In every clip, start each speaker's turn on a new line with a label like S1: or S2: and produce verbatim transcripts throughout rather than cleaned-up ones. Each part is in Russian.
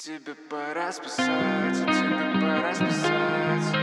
S1: Тебе пора спасать, тебе пора спасать.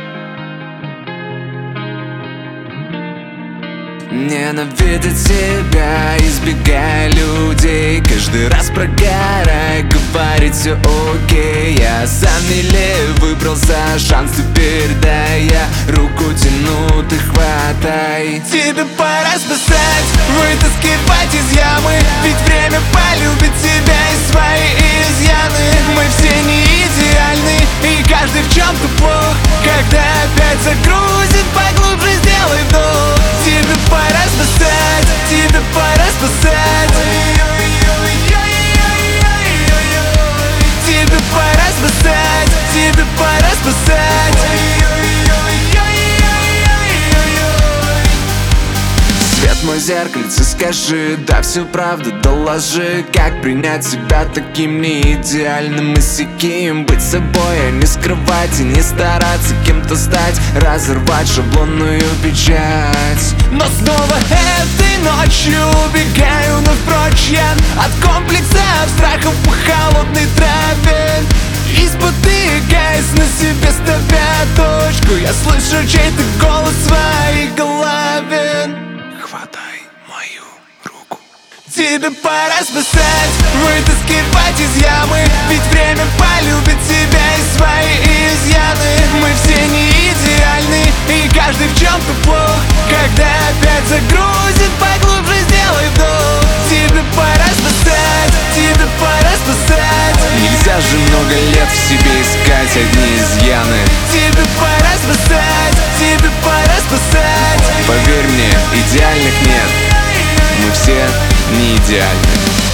S1: Ненавидеть себя, избегая людей, каждый раз прогорай, говорить все окей. Я сам милее выбрался, шанс теперь дай, я руку тяну, ты хватай. Тебе пора спасать, вытаскивать из ямы, ведь время полюбит тебя и свои изъяны. Мы все не идеальны, и каждый в чем-то плох. Когда опять загрузит, поглубже сделай вдох. Тебе пора спасать, тебе пора спасать. Тебе пора спасать, тебе пора спасать. Свет мой зеркальце, скажи, да всю правду доложи. Как принять себя таким не идеальным и сяким? Быть собой, а не скрывать и не стараться кем-то стать, разорвать шаблонную печать. Но снова этой ночью убегаю напрочь я от комплексов, страхов по холодной траве. И спотыкаясь на себе, ставя точку, я слышу чей-то голос в своей голове. Хватай мою руку. Тебе пора спасать, вытаскивать из ямы, ведь время полюбит тебя и свои изъяны. Мы все не идеальны, и каждый в чем-то плох. Когда опять загрузит, поглубже сделай вдох. Тебе пора спасать, тебе пора спасать. Нельзя же много лет в себе искать одни изъяны. Тебе пора спасать, тебе пора спасать. Поверь мне, идеальных нет, мы все не идеальны.